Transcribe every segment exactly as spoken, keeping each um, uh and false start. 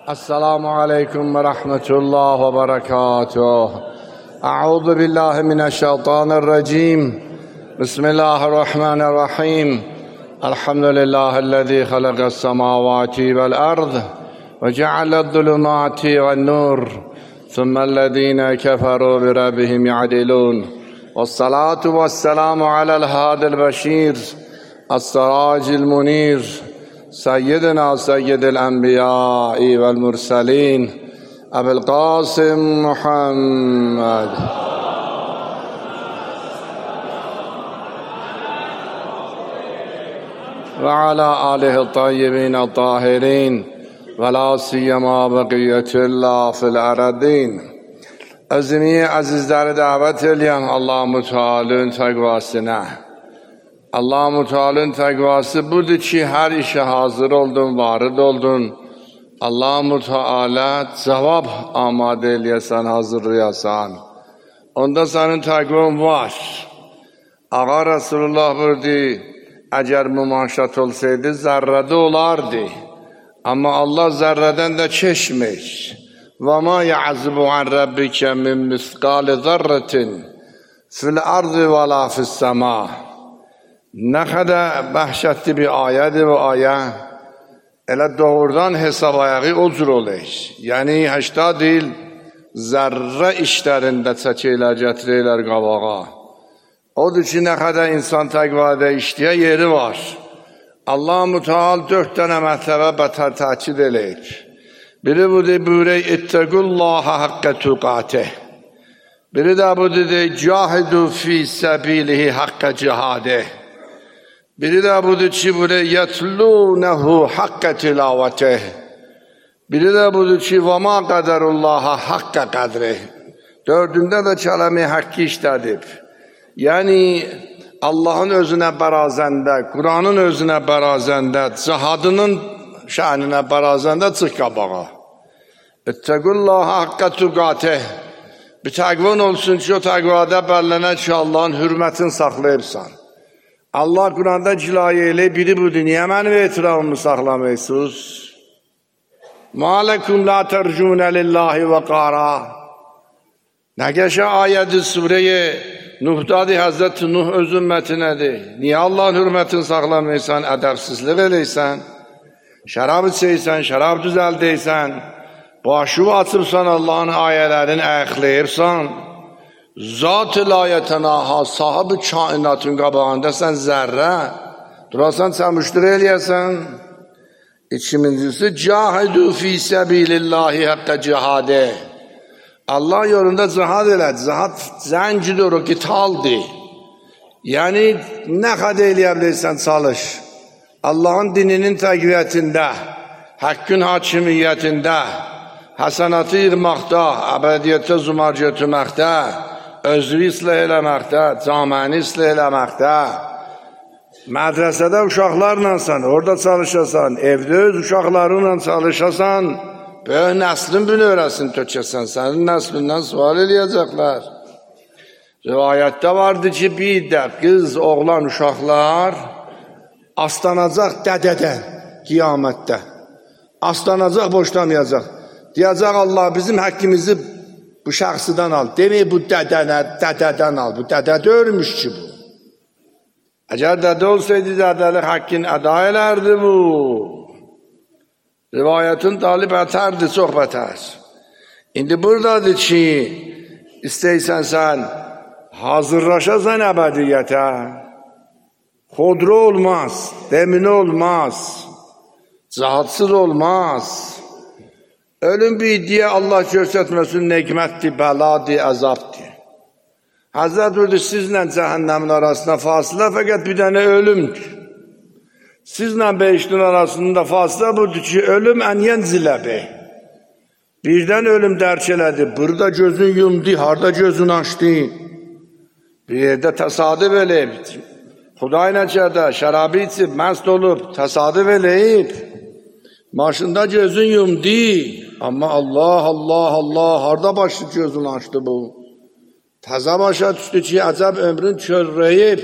السلام عليكم ورحمة الله وبركاته. أعوذ بالله من الشيطان الرجيم. بسم الله الرحمن الرحيم. الحمد لله الذي خلق السماوات والأرض وجعل الظلمات والنور ثم الذين كفروا بربهم يعدلون، والصلاة والسلام على الهادي البشير السراج المنير سيدنا سيد الأنبياء والمرسلين أبي القاسم محمد وعلى آله الطيبين الطاهرين ولا سيما بقية الله في الأرضين. Azimi azizleri davet eyleyem Allah-u Teala'nın takvasına. Allah-u Teala'nın takvası budur ki her işe hazır oldun, varid oldun. Allah-u Teala cevap amade eyleyesen, hazırlayasan. Onda senin takvan var. Ağa Resulullah buyurdu, eğer mümaşat olsaydı zerrede olardı. Ama Allah zerreden de çeşmiş. وَمَا يَعْزِبُ عَنْ رَبِّكَ مِنْ مِثْقَالِ ذَرَّةٍ فِي الْأَرْضِ وَلَا فِي السَّمَاءِ. Ne kadar behşetli bir ayeti bu aya. Elə doğrudan hesab ayağı o cür olur. Yani haşta değil, zerre işlerinde çəkirlər, gətirirlər qabağa. Odur ki, ne kadar insan təqvada işləyə yeri var. Allah-u Teala dört tane mətləbə bətər təkid eləyir. Biri budur, buyurək, ittəqullaha haqqə tuqatih. Biri də budur, cahidu fi səbilihi haqqə cihadih. Biri də budur ki, buyurək, yətlunehu haqqə tilavatih. Biri də budur ki, və ma qədərullaha haqqə qədrih. Dördündə də kələmi haqqı işlədib. Yəni, Allah'ın özünə bərazəndə, Kur'an'ın özünə bərazəndə, cihadının şəninə bərazəndə çıx qabağa. İttəqullaha haqqə tuqatih. Bir təqvan olsun ki, o təqvada bəllənə ki, Allah'ın hürmətini saxlayırsan. Allah Kur'an'da cilayə elə biri budur. Niyə mənim etirafımı saxlamayısınız? Mâ lekum la tercûne lillahi və qara. Nə qəşə ayədi surəyə Nuh'dadır, Hazreti Nuh öz ümmətinədir. Niyə Allah'ın hürmətini saxlamayırsan, ədəbsizlik eləysən, şərab içəysən, şərab düzəldəysən, başı açıbsan, Allah'ın ayələrini əyəqləyirsən, zat-ı layətənaha, sahib-i kainatın qabağında sən zərrə, durasan çəmüşdür eləyəsən. İkincisi, cahidu fi səbilillahi həqqə cihadə. Allah yolunda cihad elədi. Cihad zəncidir, o qitaldır. Yəni, nə qədər eləyə bilirsən, çalış. Allah'ın dininin təqviyyətində, haqqın hakimiyyətində, həsənatı yığmaqda, əbədiyyətə zumar götürməkdə, özünü islah eləməkdə, caməni islah eləməkdə, mədrəsədə uşaqlarla sən, orada çalışasan, evdə öz uşaqlarınla çalışasan, böyük nəslin bunu öyrəsin, tökəsən, sənin nəslindən sual eləyəcəklər. Rivayətdə vardı ki, bir də qız, oğlan, uşaqlar aslanacaq dədədən, qiyamətdə. Aslanacaq, boşlamayacaq. Deyəcək, Allah bizim həqqimizi bu şəxsidən al. Demək, bu dədənə, dədədən al. Bu dədə dörmüş ki bu. Əgər dədə olsaydı, dədəlik haqqini əda elərdi bu. Rivayətin talib ətərdir, çox bətər. İndi buradadır ki, istəysən sən, hazırlaşasan əbədiyyətə, xodru olmaz, demini olmaz, cihadsız olmaz. Ölüm bir diye Allah göstərməsin, nəqmətdir, bəladır, əzabdır. Həzrət buyurdu, sizlə cəhənnəmin arasında fasilə fəqət bir dənə ölümdür. Sizlə beşinin arasında fasilə budur ki, ölüm əniyən ziləbi. Birdən ölüm dərk elədi, burada gözün yumdu, harada gözün açdı. Bir yerdə təsadüf eləyib, Xuday nəcədə, şərabı içib, məst olub, təsadüf eləyib. Maşında gözün yumdu, amma Allah, Allah, Allah, harada başlı gözün açdı bu. Təzə başa düşdü ki, əcəb ömrün körrəyib.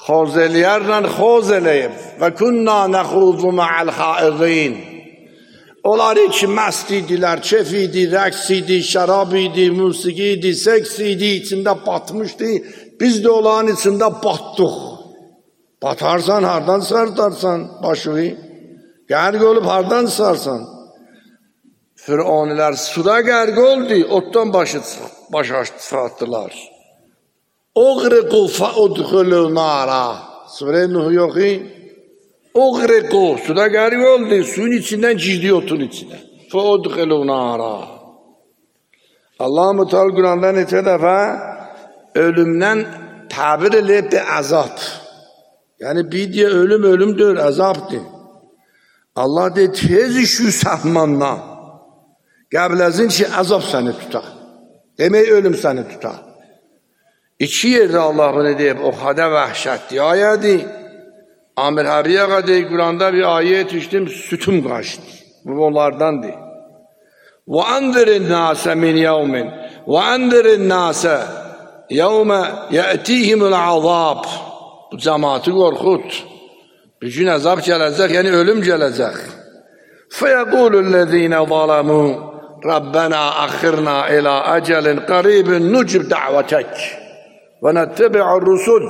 Xozeliyerle xoz eləyib. Və kunna nəxuzu ma'al xaizin. Onlar ki məst idilər, kef idi, rəqs idi, şərab idi, musiqi idi, seks idi, içində batmışdı. Biz də onların içində batdıq. Batarsan, hardan sardarsan başını? Qərq olub hardan sarsan? Firavunlar suda qərq oldu, otdan başı başa çıxartdılar. Oğriqu faudxulu nara. Surə-i Nuh yox i? Oğriqu, suda qərq oldu, suyun içindən girdi otun içinə. Faudxulu nara. Allah-u Teala Qur'anda neçə dəfə ölümdən təbir edib bir əzab. Yəni bir deyə ölüm ölümdür, əzabdır. Allah deyir, tez işü səhmandan. Qəbləzin ki, əzab səni tutar. Demək, ölüm səni tutar. İki yerdə Allah bunu deyib, o xadə vəhşətdir. Ayədir. Amir Həriyə qədər Qur'anda bir ayə etmişdim, sütüm qaçdı. Bu onlardandır. وَاَنْذِرِ النَّاسَ مِنْ يَوْمٍ وَاَنْذِرِ النَّاسَ يَوْمَ يَأْتِيهِمُ الْعَذَابِ. Bu cəmaatı qorxut. Bir gün əzab gələcək, yəni ölüm gələcək. فَيَقُولُ الَّذ۪ينَ ظَلَمُوا رَبَّنَا أَخِرْنَا إِلَى أَجَلٍ قَرِيبٍ نُجِبْ دَعْوَتَكَ وَنَتَّبِعُ الرُّسُلَ.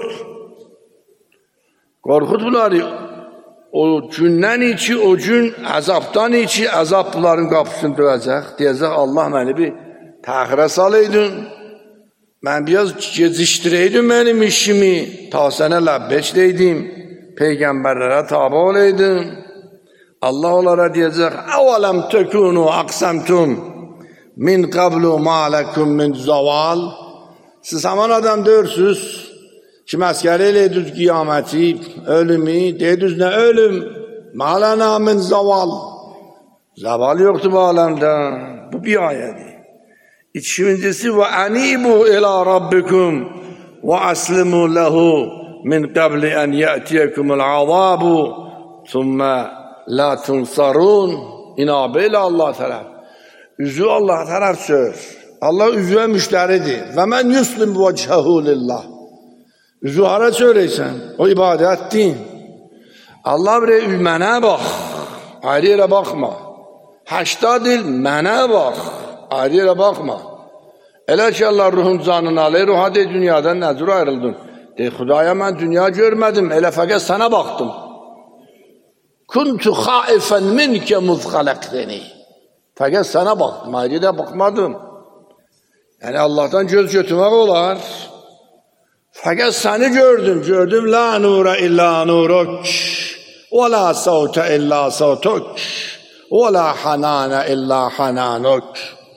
Qorxut bunları. O gündən içi, o gün əzabdan içi, əzab bunların qapısını döyəcək. Deyəcək, Allah məni bir təxirə salaydın. Mən biraz gecişdirəydim mənim işimi. Ta sənə ləbbeç deydim. Peyğəmbərlərə tabi olaydım. Allah onlara deyəcək, əvələm təkunu aqsamtum min qablu ma'ləkum min zaval. Siz həman adam deyərsiniz ki, məskəri eləydiniz qiyaməti, ölümü, deyirdiniz nə ölüm? Ma'ləna min zaval. Zaval yoxdur bu aləmdə. Bu bir ayədir. İkincisi, və ənibu ilə rabbikum və əslimu ləhu min qabli ən yətiyekumul azabu thumma la tunsarun. İnabə ilə Allah tərəf. Üzü Allah tərəf sör. Allah üzvə müştəridir. Və mən yuslim vəchəhu lillah. Üzü hara söyləysən? O ibadətdir. Allah bir mənə bax. Ayrı yerə baxma. Həştad il mənə bax. Ayrı yerə baxma. Elə ki Allah ruhun canını alır, ruha dey dünyadan nəcür ayrıldın. Dey, Xudaya mən dünya görmədim, elə fəqət sana baxdım. Kuntu xaifən minkə muzxaləqdəni. Fəqət sana baxdım, ayrı yerə baxmadım. Yəni Allah'tan göz götürmək olar. Fəqət səni gördüm, gördüm. La nura illa nuruk, və la savta illa savtuk, və la hanana illa hananuk.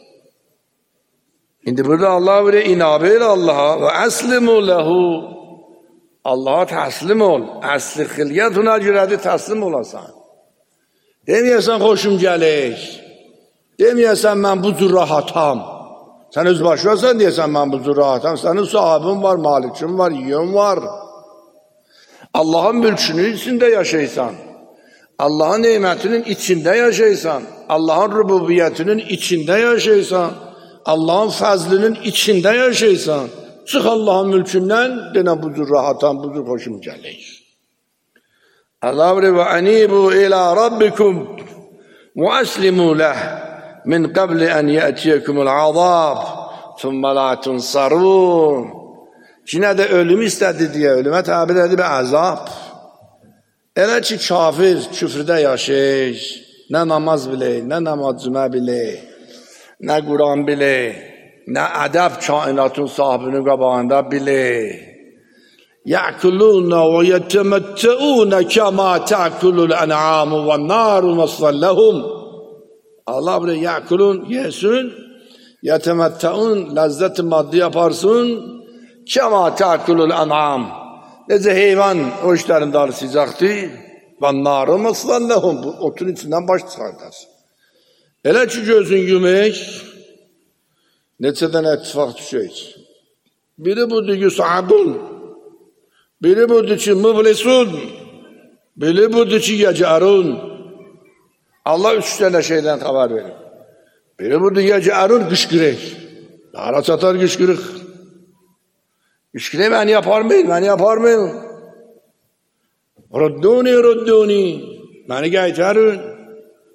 İndi burada Allah böyle inabə ilə Allah'a və əslimu ləhu. Allah'a təslim ol. Əsli xilqət ona görədir, təslim olasan. Deməyəsən xoşum gəlir. Deməyəsən mən bu cür rahatam. Sən öz başlasan deyəsən mən bu cür rahatam. Sənin sahibin var, malikin var, yiyin var. Allah'ın mülkünün içində yaşaysan. Allah'ın neymətinin içində yaşaysan. Allah'ın rububiyyətinin içində yaşaysan. Allah'ın fəzlinin içində yaşaysan. Çıx Allah'ın mülkündən, denə bu cür rahatam, bu cür xoşum gəlir. Allah buyuruyor və ənibu ilə rabbikum və əslimu ləh min qabli ən yətiyekumul azab thumma la tunsarun. Yine de ölümü istedi diye ölüme tabir edip azab. Elə ki kafir küfrdə yaşayır, nə namaz bilir, nə namaz cümə bilir, nə Quran bilir, nə ədəb kainatın sahibinin qabağında bilir. Yəkuluna və yətəməttəuna kəma təkulul ən'amu və naru məsəlləhum. Allah bilir, yəkulun, yesin, yətəməttəun, ləzzət-i maddi yaparsın, kəma təkulul ən'am. Necə heyvan o işlərin darısıcaqdır, və naru məsəlləhum, otun içindən baş çıxardar. Elə ki gözün yemək, neçədən ettifak düşək. Biri budur ki sahabun, biri budur ki müblisun, biri budur ki yəcərun. Allah üç tane şeyden xəbər verir. Biri budur yəcərun, qışqırıq. Dara çatar qışqırıq. Qışqırıq, məni yaparmayın, məni yaparmayın. Rudduni, rudduni, məni qaytarın.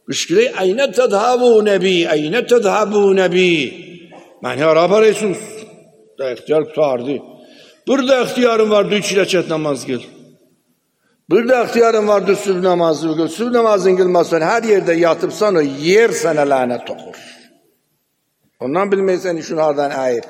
Kışkırı ayne tedhabûne bi, ayne tedhabûne bi. Ben ya Rabbi Resus. Da ihtiyar tutardı. Burada ihtiyarım vardı üç rekat namaz kıl. Burada ihtiyarım vardı sübh namazı kıl. Sübh namazını kılmazsan her yerde yatıpsan o yer sana lanet okur. Ondan bilmeysen şunlardan ayet.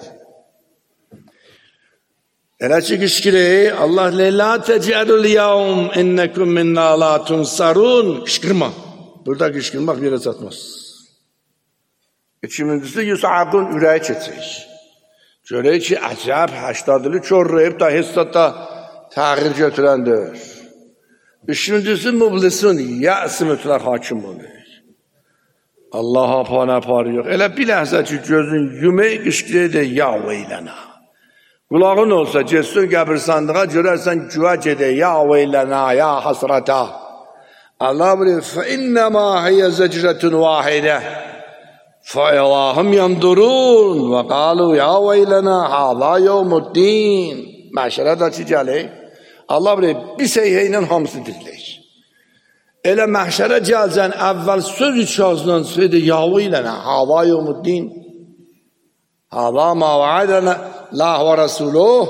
Elaçı kışkırı Allah le la tec'alul yevm innekum minna la tunsarun. Kışkırma. Burada kışkırmak yere satmaz. İçimizdeki yus'akun üreği çetsek. Göre ki acayip haştadılı çorrayıp da hissata tahir götürendir. Üçüncüsü mublisun ya'sı mütlak hakim oluyor. Allah'a pana par yok. Elə bir ləhzə ki gözün yumək qışqırı de ya veylana. Kulağın olsa cesur qəbirsandığa görərsən güva gedə ya veylana ya hasrata. Allah bilir fe innema hiye zecretun vahide. فَاِلَٰهُمْ يَنْدُرُونَ وَقَالُوا يَا وَيْلَنَا هَذَا يَوْمُ الدِّينِ Məşərə də ki gəlir, Allah bilir, bir seyhəylə hamısı diriləyir. Elə məhşərə gəlsən, əvvəl söz üç ağzından söylədi, يَا وَيْلَنَا هَذَا يَوْمُ الدِّينِ هَذَا مَا وَعَدَنَا اللّٰهُ وَرَسُولُهُ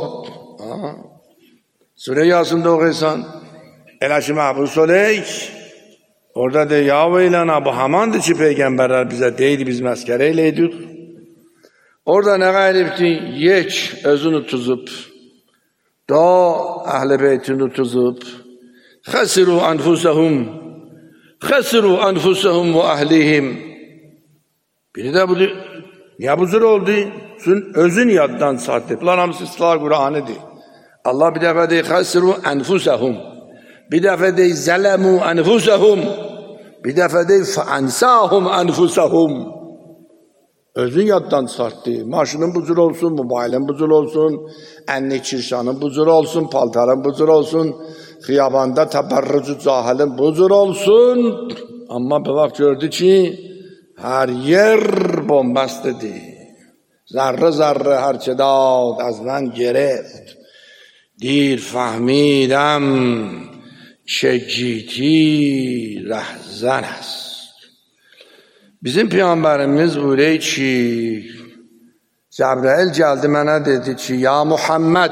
Sure Yasin'de okursan, elə ki məhbus oleyik, orada de ya veylana bu hamandı ki peygamberler bize deydi biz meskereyledik. Orada ne gayripti? Yek özünü tuzup, da ehl-i beytini tuzup, khasiru anfusahum, khasiru anfusahum ve ahlihim. Biri de bu ya buzur oldu? Özün yaddan sattı. Lan hamısı ıslah Kur'an'ı değil. Allah bir defa de khasiru anfusahum. Bir defa de zelemu enfusahum. Bir defa de faansahum enfusahum. Özün yaddan sarttı. Maşının buzur olsun, mobilin buzur olsun, enli çirşanın buzur olsun, paltarın buzur olsun, xiyabanda teberrücü cahilin buzur olsun. Ama bir vakit gördü ki her yer bombast idi. Zarre zarre her çe dad az ben gereft. دیر فهمیدم که گیتی رهزن است. Bizim Peygamberimiz buyuruyor ki Cebrail geldi bana dedi ki ya Muhammed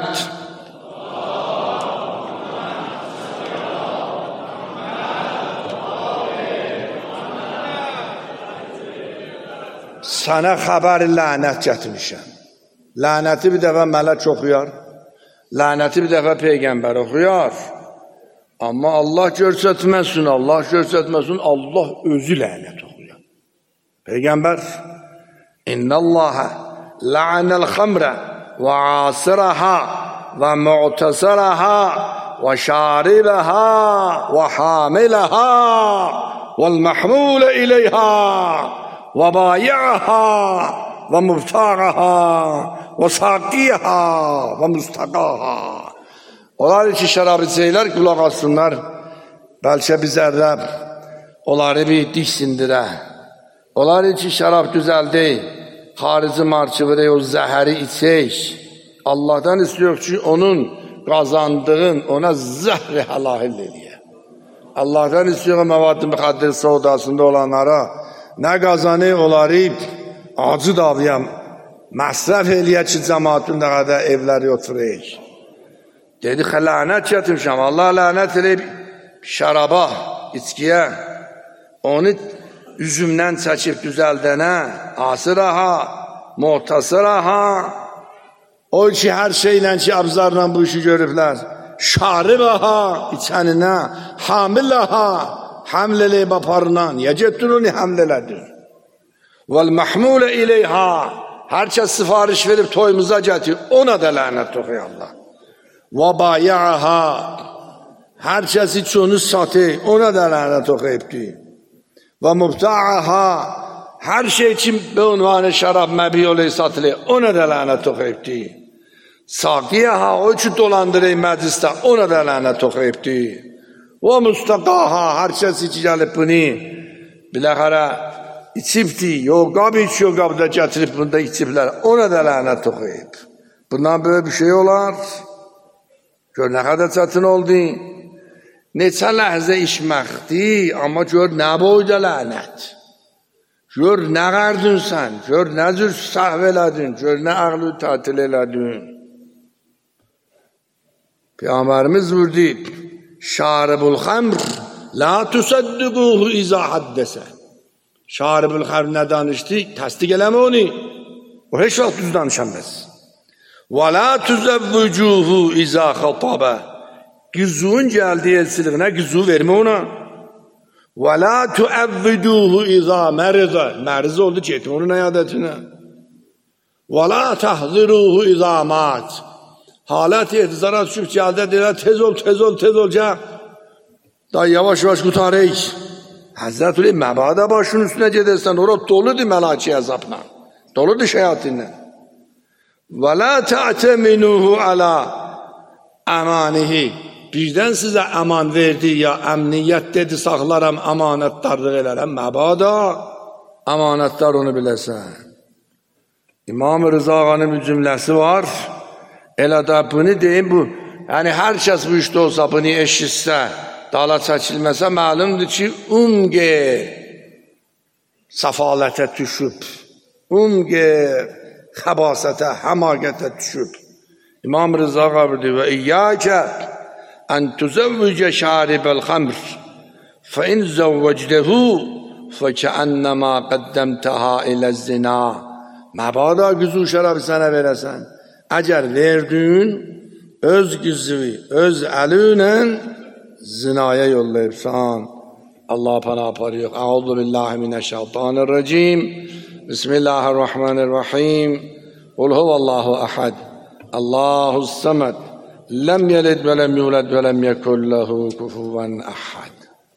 sana haber lanet getirmişim. Laneti bir defa melek okuyar. Laneti bir defa peygamber okuyor. Ama Allah göstermesin, Allah göstermesin, Allah özü lanet okuyor. Peygamber İnnallâhe la'anel hamre ve asiraha ve mu'tasiraha ve şaribaha ve hamilaha vel mahmule ileyha ve bayi'aha ve muftaraha ve sakiyaha ve mustakaha. Onlar için şarabı şeyler kulak alsınlar. Belki bizler de onları bir dişsindire. Onlar için şarap güzel değil. Harici marşı vere o zehri içsek. Allah'tan istiyor ki onun kazandığın ona zehri halahil diye. Allah'tan istiyor mevad-ı mukadder savdasında olanlara ne kazanı onları acı davayam. Məsrəf eləyək ki, cəmaatın da qədər evləri oturuyuk. Dedi, lənət gətirmişəm. Allah lənət eləyib şəraba, içkiyə, onu üzümdən çəkib düzəldənə, asıraha, muhtasıraha, o ki, hər şeylə ki, abzarla bu işi görüblər, şaribaha, içəninə, hamilaha, həmlələyib aparılan, yəcəddürünü həmlələdir. Vəl-məhmulə ileyha, herkes sipariş verip toyumuza getir. Ona da lanet okuyor Allah. Ve bayi'aha. Herkes hiç onu satı. Ona da lanet okuyup diyor. Ve mubta'aha. Her şey için bir unvanı şarap mebi olayı satılıyor. Ona da lanet okuyup diyor. Sakiyaha. O için dolandırıyor mecliste. Ona da lanet okuyup diyor. Ve mustakaha. Herkes hiç gelip bunu bilakara İçibdi, yok qab içiyor qabda gətirib bunda içiblər, ona da lənət oxuyub. Bundan böyle bir şey olar. Gör nə qədər çətin oldu. neçə ləhzə içməkdir, amma gör nə boyda lənət. Gör nə qərdün sən, gör nə cür səhv elədin, gör nə ağlı tətil elədin. Peyğəmbərimiz buyurdu, şaribul xəmr, la tusaddiquhu izə haddəsə. Şaribul xəmr nə danışdı, təsdiq eləmə onu. O heç vaxt düz danışanməz. Və la tuzəvvücuhu izə xatabə. Güzun gəldi elçiliğinə, güzü vermə ona. Və la tuəvviduhu izə mərizə. Məriz oldu, getmə onun əyadətinə. Və la təhziruhu izə mat. Halət ehtizara düşüb gəldi, deyirlər, tez ol, tez ol, tez ol, gəl. Da yavaş yavaş qutarıyıq. Həzrət Uli, məbada başının üstünə gedərsən, orada doludur məlaki əzabla. Doludur şeyatinlə. Və la tə'teminuhu alə əmanihi. Birdən sizə əman verdi, ya əmniyyət dedi, saxlaram, əmanətdarlıq elərəm. Məbada əmanətdar onu biləsən. İmam-ı Rıza Ağanın bir cümləsi var. Elə də bunu deyim, bu, yəni hər kəs bu işdə olsa, bunu eşitsə, dala çəkilməsə, məlumdur ki, umqe səfalətə düşüb, umqe xəbasətə, həmaqətə düşüb. İmam Rıza Ağabirdi və iyyəkə ən tüzəvvücə şaribəl xəmr fə in zəvvəcdəhu fə kəənnəmə qəddəmtəhə ilə zina. Məbada güzü şərəbi sənə verəsən, əgər verdin, öz güzü, öz əlinlə zinaya yollayırsan. Allah pana aparıyor. Əuzu billahi minəşşeytanirracim. Bismillahirrahmanirrahim. Qul huvallahu ahad. Allahus samad. Lem yelid ve lem yulad ve lem yekun lehu kufuven ahad.